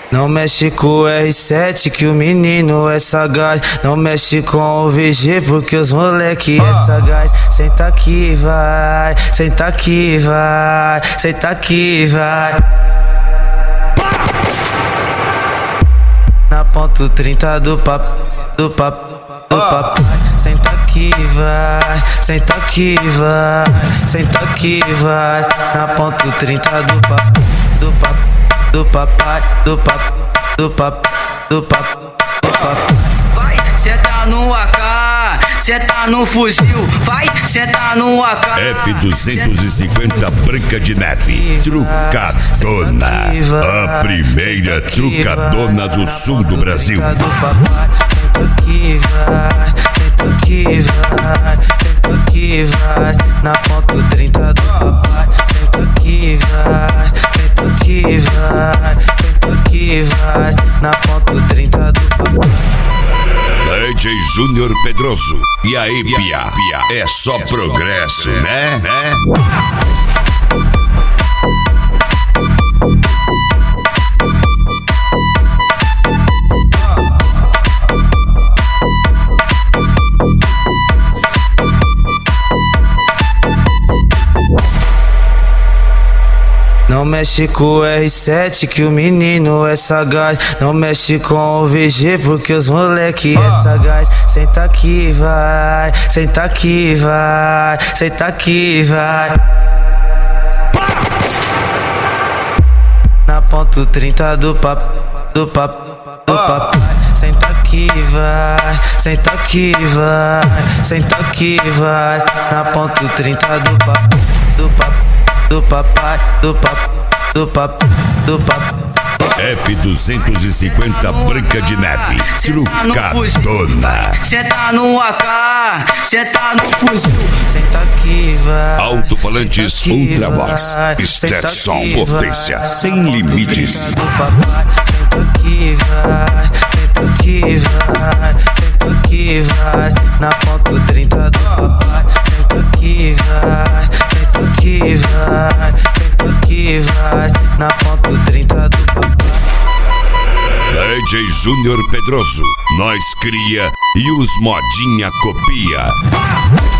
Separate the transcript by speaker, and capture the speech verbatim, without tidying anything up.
Speaker 1: Não mexe com o R sete que o menino é sagaz. Não mexe com o V G porque os moleque é sagaz. Senta aqui, vai, senta aqui, vai, senta aqui, vai. Na ponto trinta do papo, do papo, do papo. Senta aqui, vai, senta aqui, vai, senta aqui, vai. Na ponto trinta do papo, do papo, do papai, do papo, do papo, do papo, do papo.
Speaker 2: Vai, senta no A K, senta no fuzil. Vai, senta no A K.
Speaker 3: F duzentos e cinquenta Branca de Neve, trucadona. A primeira trucadona do sul do Brasil.
Speaker 1: Senta aqui, vai, senta aqui, vai, senta aqui, vai. Na ponto trinta do papai. Senta aqui, vai, senta aqui, vai, senta aqui, vai. Na ponto trinta do papai.
Speaker 3: D J Júnior Pedroso. E aí, pia, é só progresso, né? né?
Speaker 1: Não mexe com o R sete que o menino é sagaz. Não mexe com o V G porque os moleque é sagaz. Senta aqui, vai, senta aqui, vai, senta aqui, vai. Na ponto trinta do papo, do papo, do papo. Senta aqui, vai, senta aqui, vai, senta aqui, vai. Na ponto trinta do papo, do papo, do papai, do papo, do papo, do papo.
Speaker 3: F duzentos e cinquenta Branca de Neve, trucadona.
Speaker 2: Senta no A K, senta no fuzil.
Speaker 1: Senta aqui, vai.
Speaker 3: Alto-falantes Ultravox, Stetson, potência sem limites.
Speaker 1: Senta aqui, vai, senta aqui, vai, senta aqui, vai. Na ponto trinta do papai. Senta aqui, vai, senta aqui, vai, senta aqui, vai. Na ponto trinta do papai.
Speaker 3: D J Júnior Pedroso, nós cria e os modinha copia.